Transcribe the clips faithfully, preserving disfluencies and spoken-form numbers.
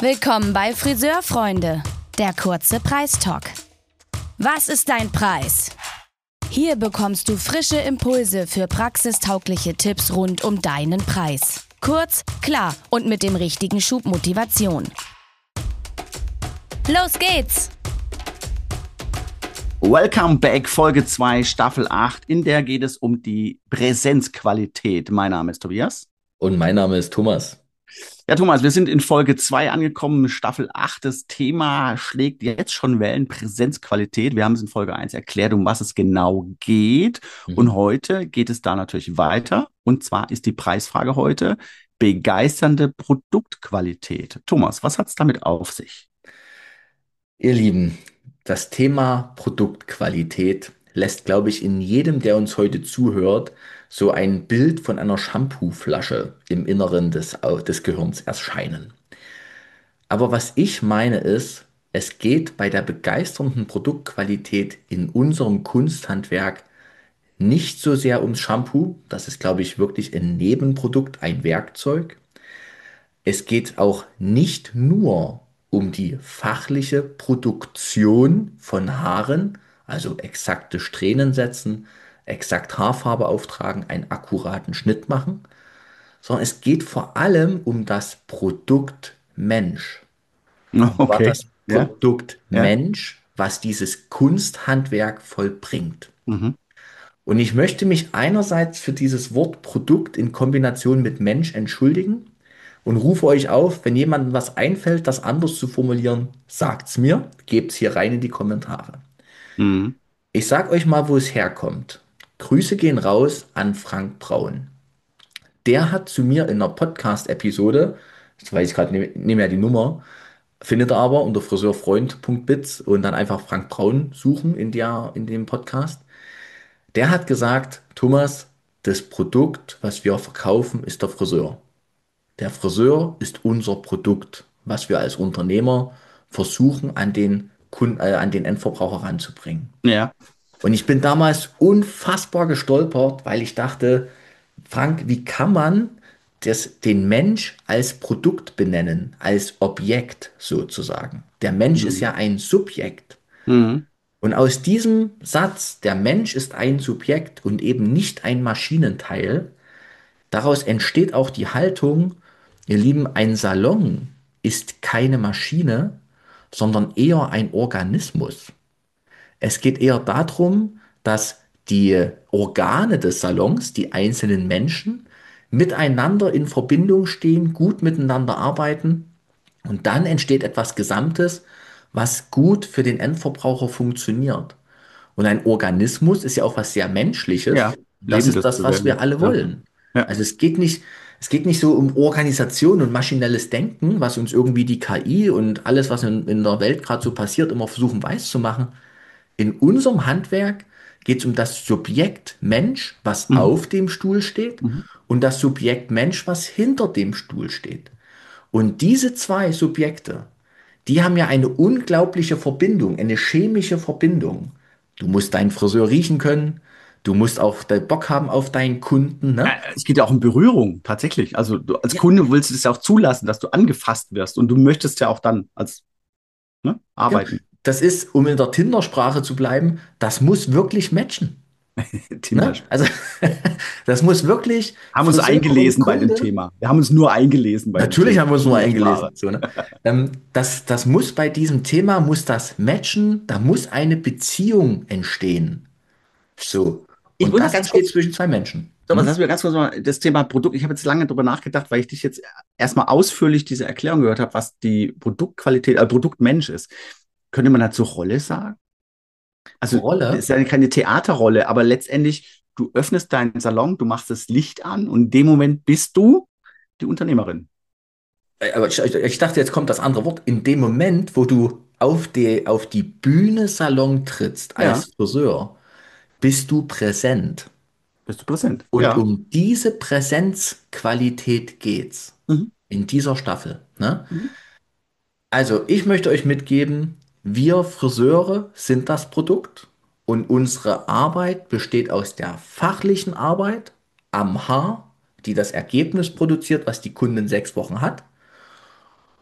Willkommen bei Friseurfreunde, der kurze Preistalk. Was ist dein Preis? Hier bekommst du frische Impulse für praxistaugliche Tipps rund um deinen Preis. Kurz, klar und mit dem richtigen Schub Motivation. Los geht's! Welcome back, Folge zwei, Staffel acht. In der geht es um die Präsenzqualität. Mein Name ist Tobias. Und mein Name ist Thomas. Ja, Thomas, wir sind in Folge zwei angekommen, Staffel acht. Das Thema schlägt jetzt schon Wellen, Präsenzqualität. Wir haben es in Folge eins erklärt, um was es genau geht. Und Mhm. heute geht es da natürlich weiter. Und zwar ist die Preisfrage heute begeisternde Produktqualität. Thomas, was hat es damit auf sich? Ihr Lieben, das Thema Produktqualität lässt, glaube ich, in jedem, der uns heute zuhört, so ein Bild von einer Shampooflasche im Inneren des, Au- des Gehirns erscheinen. Aber was ich meine ist, es geht bei der begeisternden Produktqualität in unserem Kunsthandwerk nicht so sehr ums Shampoo. Das ist, glaube ich, wirklich ein Nebenprodukt, ein Werkzeug. Es geht auch nicht nur um die fachliche Produktion von Haaren, also exakte Strähnen setzen, exakt Haarfarbe auftragen, einen akkuraten Schnitt machen, sondern es geht vor allem um das Produkt Mensch. Und zwar Okay, das ja, Produkt ja. Mensch, was dieses Kunsthandwerk vollbringt. Mhm. Und ich möchte mich einerseits für dieses Wort Produkt in Kombination mit Mensch entschuldigen und rufe euch auf, wenn jemandem was einfällt, das anders zu formulieren, sagt's mir, gebt's hier rein in die Kommentare. Mhm. Ich sag euch mal, wo es herkommt. Grüße gehen raus an Frank Braun. Der hat zu mir in einer Podcast-Episode, jetzt weiß ich gerade nicht nicht mehr die Nummer, findet ihr aber unter friseurfreund.biz und dann einfach Frank Braun suchen in der, in dem Podcast. Der hat gesagt, Thomas, das Produkt, was wir verkaufen, ist der Friseur. Der Friseur ist unser Produkt, was wir als Unternehmer versuchen, an den Kunden, äh, an den Endverbraucher ranzubringen. Ja. Und ich bin damals unfassbar gestolpert, weil ich dachte, Frank, wie kann man das, den Mensch als Produkt benennen, als Objekt sozusagen? Der Mensch ist Mhm. ja ein Subjekt. Mhm. Und aus diesem Satz, der Mensch ist ein Subjekt und eben nicht ein Maschinenteil, daraus entsteht auch die Haltung, ihr Lieben, ein Salon ist keine Maschine, sondern eher ein Organismus. Es geht eher darum, dass die Organe des Salons, die einzelnen Menschen, miteinander in Verbindung stehen, gut miteinander arbeiten und dann entsteht etwas Gesamtes, was gut für den Endverbraucher funktioniert. Und ein Organismus ist ja auch was sehr Menschliches. Ja, Das ist lebendes das, was wir Gewebe. alle Ja. wollen. Ja. Also es geht nicht, es geht nicht so um Organisation und maschinelles Denken, was uns irgendwie die K I und alles, was in, in der Welt gerade so passiert, immer versuchen weiß zu machen. In unserem Handwerk geht es um das Subjekt Mensch, was Mhm. auf dem Stuhl steht, Mhm. und das Subjekt Mensch, was hinter dem Stuhl steht. Und diese zwei Subjekte, die haben ja eine unglaubliche Verbindung, eine chemische Verbindung. Du musst deinen Friseur riechen können, du musst auch den Bock haben auf deinen Kunden, Äh, ne? Es geht ja auch um Berührung, tatsächlich. Also du als Ja, Kunde willst du es ja auch zulassen, dass du angefasst wirst und du möchtest ja auch dann als, ne, genau. arbeiten. Das ist, um in der Tinder-Sprache zu bleiben, das muss wirklich matchen. Tinder. Ne? Also das muss wirklich Haben uns Friseur und eingelesen bei dem Kunde. Thema. Wir haben uns nur eingelesen bei dem Natürlich Thema. haben wir uns nur Tindersprache. eingelesen. So, ne? ähm, das, das muss bei diesem Thema, muss das matchen, da muss eine Beziehung entstehen. So. Ich Und muss mal das ganz entsteht kurz, zwischen zwei Menschen. Thomas, Hm? lass mir ganz kurz mal das Thema Produkt. Ich habe jetzt lange drüber nachgedacht, weil ich dich jetzt erstmal ausführlich diese Erklärung gehört habe, was die Produktqualität, äh, Produktmensch ist. Könnte man dazu Rolle sagen? Also, das Rolle. ist ja keine Theaterrolle, aber letztendlich, du öffnest deinen Salon, du machst das Licht an und in dem Moment bist du die Unternehmerin. Äh, Aber ich, ich dachte, jetzt kommt das andere Wort. In dem Moment, wo du auf die, auf die Bühne Salon trittst Ja, als Friseur, bist du präsent. bist du präsent. Und Ja. um diese Präsenzqualität geht's Mhm. in dieser Staffel. Ne? Mhm. Also, ich möchte euch mitgeben, wir Friseure sind das Produkt und unsere Arbeit besteht aus der fachlichen Arbeit am Haar, die das Ergebnis produziert, was die Kundin sechs Wochen hat.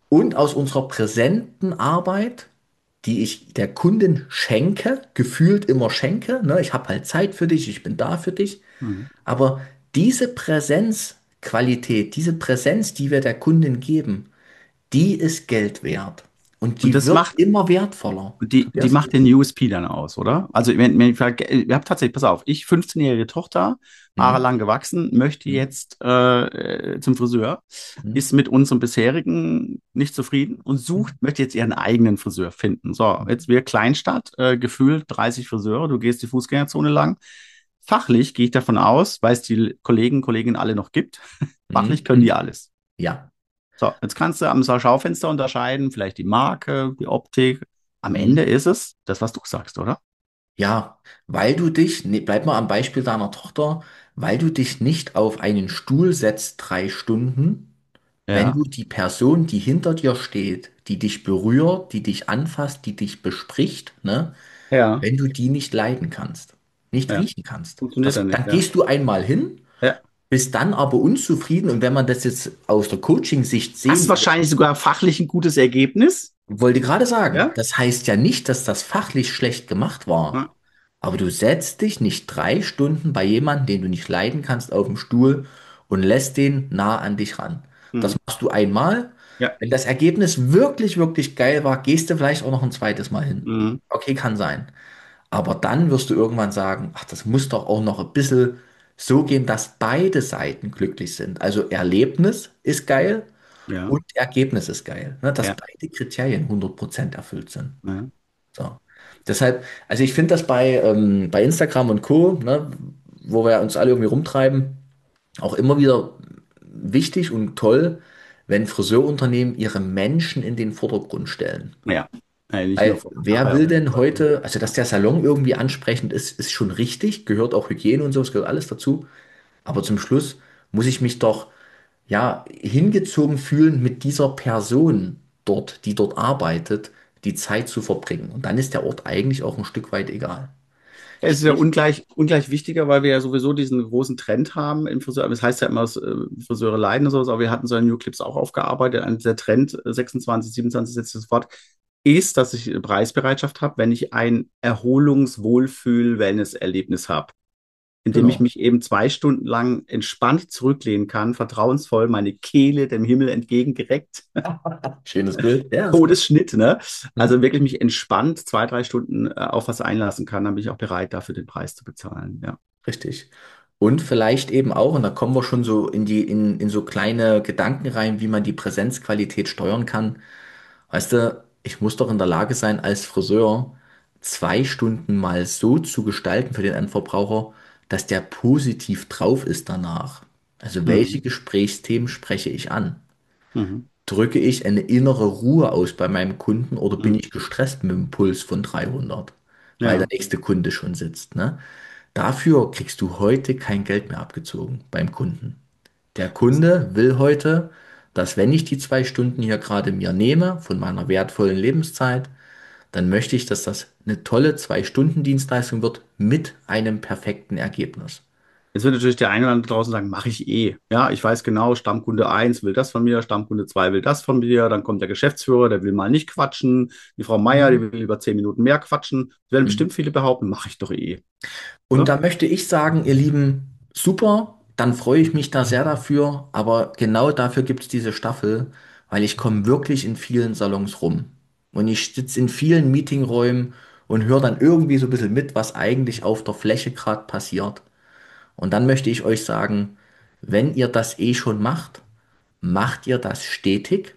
und aus unserer präsenten Arbeit, die ich der Kundin schenke, gefühlt immer schenke, ne? Ich habe halt Zeit für dich, ich bin da für dich, Mhm. aber diese Präsenzqualität, diese Präsenz, die wir der Kundin geben, die ist Geld wert und Und die das wird macht, immer wertvoller. die, Du die wirst macht den U S P dann aus, oder? Also, wenn, wenn ich frage, ihr habt tatsächlich, pass auf, ich, fünfzehnjährige Tochter, hm, jahrelang gewachsen, möchte hm, jetzt äh, äh, zum Friseur, hm, ist mit unserem bisherigen nicht zufrieden und sucht, möchte jetzt ihren eigenen Friseur finden. So, hm, jetzt wir Kleinstadt, äh, gefühlt dreißig Friseure, du gehst die Fußgängerzone lang. Fachlich gehe ich davon aus, weil es die Kollegen, Kolleginnen alle noch gibt. Fachlich hm, können die hm. alles. Ja. So, jetzt kannst du am Schaufenster unterscheiden, vielleicht die Marke, die Optik. Am Hm. Ende ist es das, was du sagst, oder? Ja, weil du dich, ne, bleib mal am Beispiel deiner Tochter, weil du dich nicht auf einen Stuhl setzt drei Stunden, wenn Ja, du die Person, die hinter dir steht, die dich berührt, die dich anfasst, die dich bespricht, ne, ja, wenn du die nicht leiden kannst, nicht ja. riechen kannst, Funktioniert das, dann nicht, dann ja. gehst du einmal hin, Ja. bist dann aber unzufrieden und wenn man das jetzt aus der Coaching-Sicht Hast sehen würde, wahrscheinlich sogar fachlich ein gutes Ergebnis. wollte gerade sagen, Ja. das heißt ja nicht, dass das fachlich schlecht gemacht war. Ja. Aber du setzt dich nicht drei Stunden bei jemandem, den du nicht leiden kannst, auf dem Stuhl und lässt den nah an dich ran. Das Mhm. machst du einmal. Ja. Wenn das Ergebnis wirklich, wirklich geil war, gehst du vielleicht auch noch ein zweites Mal hin. Mhm. Okay, kann sein. Aber dann wirst du irgendwann sagen, ach, das muss doch auch noch ein bisschen so gehen, dass beide Seiten glücklich sind. Also Erlebnis ist geil Ja. und Ergebnis ist geil. Ne, dass Ja. beide Kriterien hundert Prozent erfüllt sind. Ja. So. Deshalb, also ich finde das bei, ähm, bei Instagram und Co., ne, wo wir uns alle irgendwie rumtreiben, auch immer wieder wichtig und toll, wenn Friseurunternehmen ihre Menschen in den Vordergrund stellen. Ja. Ja, nicht nur Weil vor wer nachher. will denn heute, also dass der Salon irgendwie ansprechend ist, ist schon richtig, gehört auch Hygiene und so, es gehört alles dazu. Aber zum Schluss muss ich mich doch ja, hingezogen fühlen, mit dieser Person dort, die dort arbeitet, die Zeit zu verbringen. Und dann ist der Ort eigentlich auch ein Stück weit egal. Es ist ja Sprich, ungleich, ungleich wichtiger, weil wir ja sowieso diesen großen Trend haben im Friseur. Das heißt ja immer, dass, äh, Friseure leiden und sowas, aber wir hatten so in New Clips auch aufgearbeitet. Ein der Trend, äh, sechsundzwanzig, siebenundzwanzig setzt das Wort, ist, dass ich Preisbereitschaft habe, wenn ich ein Erholungs-, Wohlfühl-, Wellness-Erlebnis habe, in dem ich genau, mich eben zwei Stunden lang entspannt zurücklehnen kann, vertrauensvoll, meine Kehle dem Himmel entgegengereckt. schönes Bild. Ja, ist gut. Todesschnitt, ne? Hm, Also wirklich mich entspannt zwei, drei Stunden äh, auf was einlassen kann, dann bin ich auch bereit, dafür den Preis zu bezahlen. Ja. richtig. Und vielleicht eben auch, und da kommen wir schon so in die, in, in so kleine Gedanken rein, wie man die Präsenzqualität steuern kann. Weißt du, ich muss doch in der Lage sein, als Friseur zwei Stunden mal so zu gestalten für den Endverbraucher, dass der positiv drauf ist danach. Also welche Mhm. Gesprächsthemen spreche ich an? Mhm. Drücke ich eine innere Ruhe aus bei meinem Kunden oder bin Mhm. ich gestresst mit einem Puls von dreihundert, weil der Ja. nächste Kunde schon sitzt, ne? Dafür kriegst du heute kein Geld mehr abgezogen beim Kunden. Der Kunde will heute, dass wenn ich die zwei Stunden hier gerade mir nehme von meiner wertvollen Lebenszeit, dann möchte ich, dass das eine tolle Zwei-Stunden-Dienstleistung wird mit einem perfekten Ergebnis. Jetzt wird natürlich der eine oder andere draußen sagen, mache ich eh. Ja, ich weiß genau, Stammkunde eins will das von mir, Stammkunde zwei will das von mir, dann kommt der Geschäftsführer, der will mal nicht quatschen, die Frau Meier, die Mhm. will lieber zehn Minuten mehr quatschen. Das werden Mhm. bestimmt viele behaupten, mache ich doch eh. Und So? da möchte ich sagen, ihr Lieben, super, dann freue ich mich da sehr dafür, aber genau dafür gibt es diese Staffel, weil ich komme wirklich in vielen Salons rum. Und ich sitze in vielen Meetingräumen und höre dann irgendwie so ein bisschen mit, was eigentlich auf der Fläche gerade passiert. Und dann möchte ich euch sagen, wenn ihr das eh schon macht, macht ihr das stetig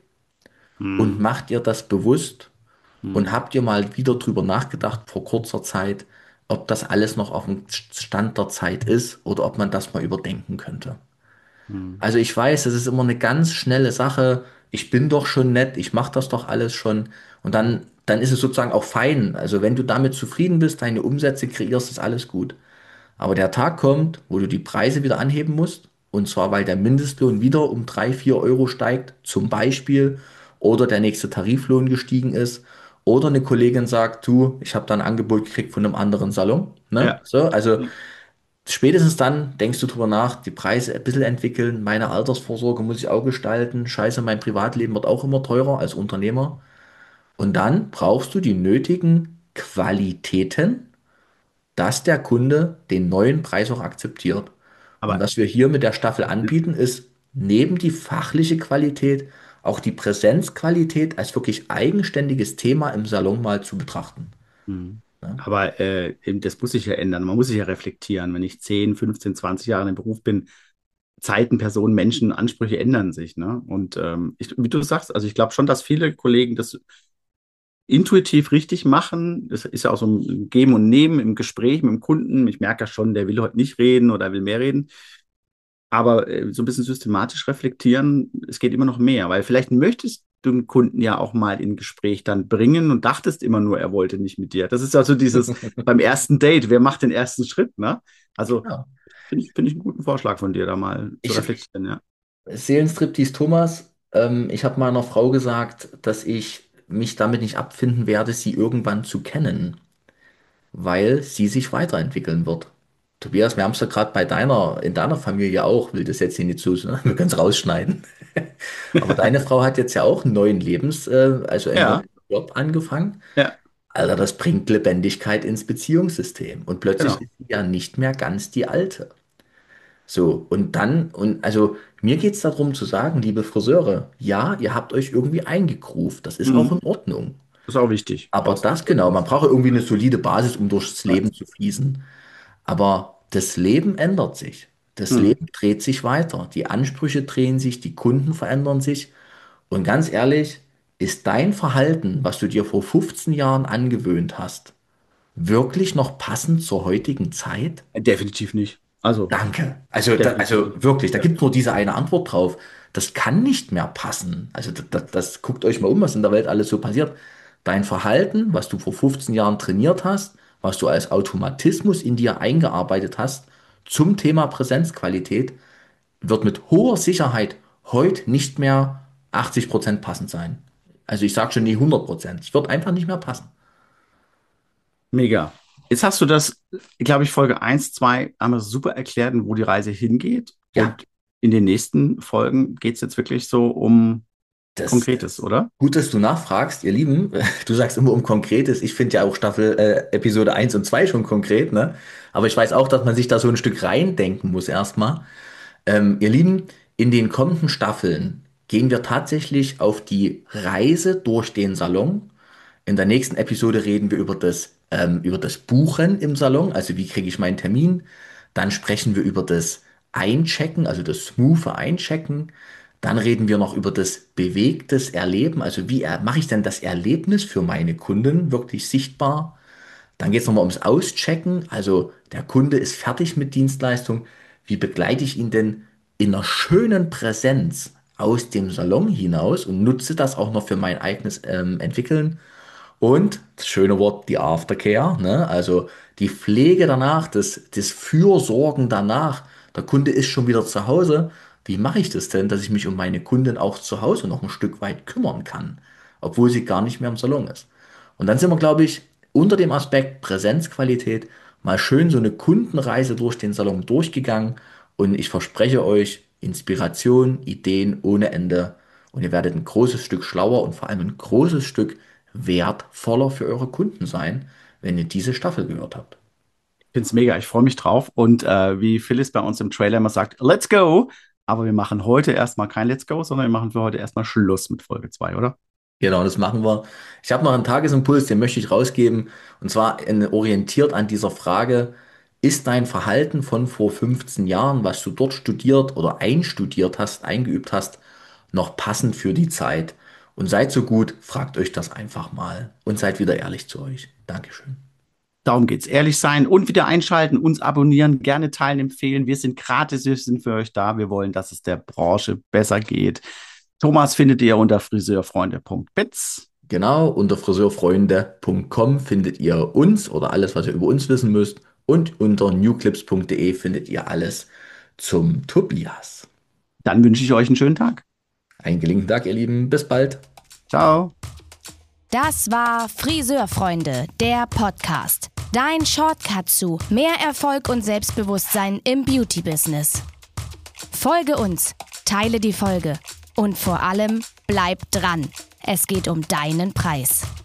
und Mhm. macht ihr das bewusst und Mhm. habt ihr mal wieder drüber nachgedacht vor kurzer Zeit, ob das alles noch auf dem Stand der Zeit ist oder ob man das mal überdenken könnte. Mhm. Also ich weiß, das ist immer eine ganz schnelle Sache. Ich bin doch schon nett, ich mache das doch alles schon. Und dann, dann ist es sozusagen auch fein. Also wenn du damit zufrieden bist, deine Umsätze kreierst, ist alles gut. Aber der Tag kommt, wo du die Preise wieder anheben musst. Und zwar, weil der Mindestlohn wieder um drei, vier Euro steigt, zum Beispiel, oder der nächste Tariflohn gestiegen ist. Oder eine Kollegin sagt, du, ich habe da ein Angebot gekriegt von einem anderen Salon. Ne? Ja. So, also Ja. Spätestens dann denkst du drüber nach, die Preise ein bisschen entwickeln, meine Altersvorsorge muss ich auch gestalten, scheiße, mein Privatleben wird auch immer teurer als Unternehmer. Und dann brauchst du die nötigen Qualitäten, dass der Kunde den neuen Preis auch akzeptiert. Und Aber was wir hier mit der Staffel anbieten, ist neben die fachliche Qualität auch die Präsenzqualität als wirklich eigenständiges Thema im Salon mal zu betrachten. Mhm. Ne? Aber äh, eben, das muss sich ja ändern. Man muss sich ja reflektieren. Wenn ich zehn, fünfzehn, zwanzig Jahre im Beruf bin, Zeiten, Personen, Menschen, Ansprüche ändern sich. Ne? Und ähm, ich, wie du sagst, also ich glaube schon, dass viele Kollegen das intuitiv richtig machen. Das ist ja auch so ein Geben und Nehmen im Gespräch mit dem Kunden. Ich merke ja schon, der will heute nicht reden oder will mehr reden. Aber äh, so ein bisschen systematisch reflektieren, es geht immer noch mehr, weil vielleicht möchtest du den Kunden ja auch mal in ein Gespräch dann bringen und dachtest immer nur, er wollte nicht mit dir. Das ist also dieses beim ersten Date, wer macht den ersten Schritt, ne? Also Ja. finde ich, finde ich einen guten Vorschlag von dir, da mal zu Ich, reflektieren, ja. Seelenstriptease Thomas, ähm, ich habe meiner Frau gesagt, dass ich mich damit nicht abfinden werde, sie irgendwann zu kennen, weil sie sich weiterentwickeln wird. Tobias, wir haben es ja gerade bei deiner, in deiner Familie auch, will das jetzt hier nicht so, ne? Wir können es rausschneiden. Aber deine Frau hat jetzt ja auch einen neuen Lebens, äh, also einen Ja, neuen Job angefangen. ja, Alter, das bringt Lebendigkeit ins Beziehungssystem. Und plötzlich genau. ist sie ja nicht mehr ganz die Alte. So, und dann, und also mir geht es darum zu sagen, liebe Friseure, ja, ihr habt euch irgendwie eingegruft. Das ist auch Mhm. in Ordnung. Das ist auch wichtig. Aber Brauchst das genau, man braucht ja irgendwie eine solide Basis, um durchs Leben zu fließen. Aber das Leben ändert sich. Das mhm. Leben dreht sich weiter. Die Ansprüche drehen sich, die Kunden verändern sich. Und ganz ehrlich, ist dein Verhalten, was du dir vor fünfzehn Jahren angewöhnt hast, wirklich noch passend zur heutigen Zeit? Definitiv nicht. Also, Danke. Also, da, definitiv also nicht. wirklich, da Ja. gibt es nur diese eine Antwort drauf. Das kann nicht mehr passen. Also, das, das, das guckt euch mal um, was in der Welt alles so passiert. Dein Verhalten, was du vor fünfzehn Jahren trainiert hast, was du als Automatismus in dir eingearbeitet hast, zum Thema Präsenzqualität, wird mit hoher Sicherheit heute nicht mehr achtzig Prozent passend sein. Also, ich sage schon nie hundert Prozent. Es wird einfach nicht mehr passen. Mega. Jetzt hast du das, glaube ich, Folge eins, zwei haben wir super erklärt, wo die Reise hingeht. Ja, Und in den nächsten Folgen geht es jetzt wirklich so um das, Konkretes, oder? gut, dass du nachfragst, ihr Lieben. Du sagst immer um Konkretes. Ich finde ja auch Staffel, äh, Episode eins und zwei schon konkret, ne? Aber ich weiß auch, dass man sich da so ein Stück reindenken muss erstmal. Ähm, ihr Lieben, in den kommenden Staffeln gehen wir tatsächlich auf die Reise durch den Salon. In der nächsten Episode reden wir über das, ähm, über das Buchen im Salon, also wie kriege ich meinen Termin. Dann sprechen wir über das Einchecken, also das smoothe Einchecken. Dann reden wir noch über das bewegtes Erleben, also wie er, mache ich denn das Erlebnis für meine Kunden wirklich sichtbar? Dann geht es nochmal ums Auschecken, also der Kunde ist fertig mit Dienstleistung. Wie begleite ich ihn denn in einer schönen Präsenz aus dem Salon hinaus und nutze das auch noch für mein eigenes ähm, Entwickeln? Und das schöne Wort, die Aftercare, ne? Also die Pflege danach, das, das Fürsorgen danach. Der Kunde ist schon wieder zu Hause. Wie mache ich das denn, dass ich mich um meine Kunden auch zu Hause noch ein Stück weit kümmern kann, obwohl sie gar nicht mehr im Salon ist? Und dann sind wir, glaube ich, unter dem Aspekt Präsenzqualität mal schön so eine Kundenreise durch den Salon durchgegangen. Und ich verspreche euch Inspiration, Ideen ohne Ende. Und ihr werdet ein großes Stück schlauer und vor allem ein großes Stück wertvoller für eure Kunden sein, wenn ihr diese Staffel gehört habt. Ich finde es mega, ich freue mich drauf. Und äh, wie Phyllis bei uns im Trailer immer sagt, let's go. Aber wir machen heute erstmal kein Let's Go, sondern wir machen für heute erstmal Schluss mit Folge zwei, oder? Genau, das machen wir. Ich habe noch einen Tagesimpuls, den möchte ich rausgeben. Und zwar in, orientiert an dieser Frage, ist dein Verhalten von vor fünfzehn Jahren, was du dort studiert oder einstudiert hast, eingeübt hast, noch passend für die Zeit? Und seid so gut, fragt euch das einfach mal und seid wieder ehrlich zu euch. Dankeschön. Darum geht's. Ehrlich sein und wieder einschalten, uns abonnieren, gerne teilen, empfehlen. Wir sind gratis, wir sind für euch da. Wir wollen, dass es der Branche besser geht. Thomas findet ihr unter friseurfreunde punkt biz. Genau, unter friseurfreunde punkt com findet ihr uns oder alles, was ihr über uns wissen müsst. Und unter newclips punkt de findet ihr alles zum Tobias. Dann wünsche ich euch einen schönen Tag. Einen gelingenden Tag, ihr Lieben. Bis bald. Ciao. Das war Friseurfreunde, der Podcast. Dein Shortcut zu mehr Erfolg und Selbstbewusstsein im Beauty-Business. Folge uns, teile die Folge und vor allem bleib dran. Es geht um deinen Preis.